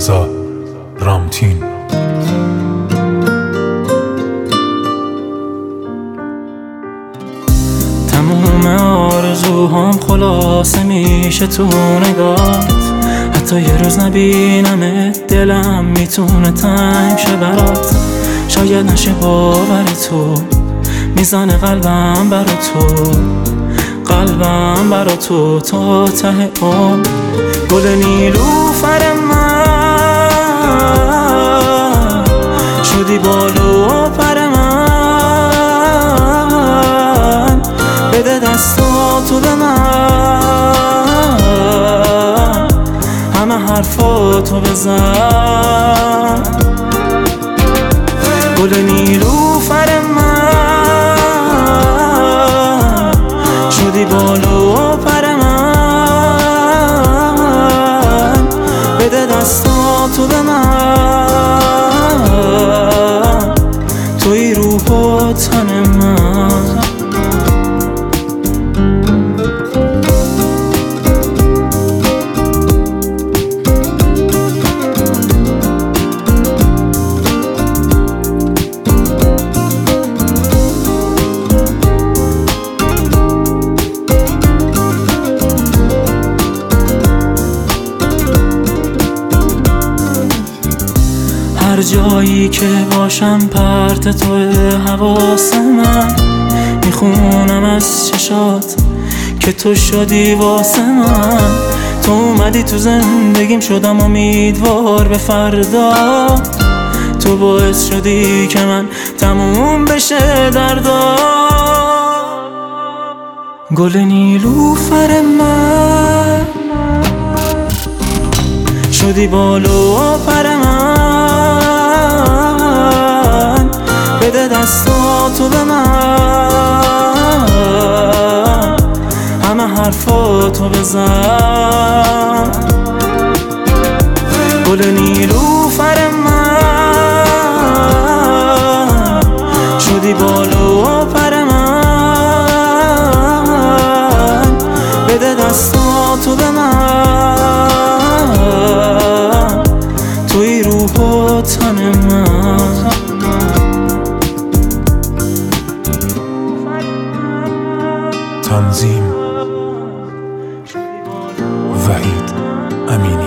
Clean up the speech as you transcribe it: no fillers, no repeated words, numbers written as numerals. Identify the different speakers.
Speaker 1: رضا رامتین.
Speaker 2: تموم آرزوهام خلاصه میشه تو نگات، حتی یه روز نبینمت دلم میتونه تنگ شه برات. شاید نشه باور تو، میزنه قلبم برا تو، قلبم برا تو تا ته عمر. گل نیلوفر من شدی بالو پر من، بده دستاتو به من، همه حرفاتو بزن. گل نیلوفر من شدی بالو پر من، بده دستاتو به من، توی روح و تن من. هر جایی که باشم پرت توی حواس من، میخونم از چشات که تو شدی واسه من. تو اومدی تو زندگیم شدم امیدوار به فردا، تو باعث شدی که من تموم بشه دردا. گل نیلوفر من شدی بالو پر من، بده دستاتو به من، همه حرفاتو بزن. گل نیلوفر من شدی بالو پر من، بده دستاتو به من، توی روح و تن من.
Speaker 1: تنظیم وحید امینی.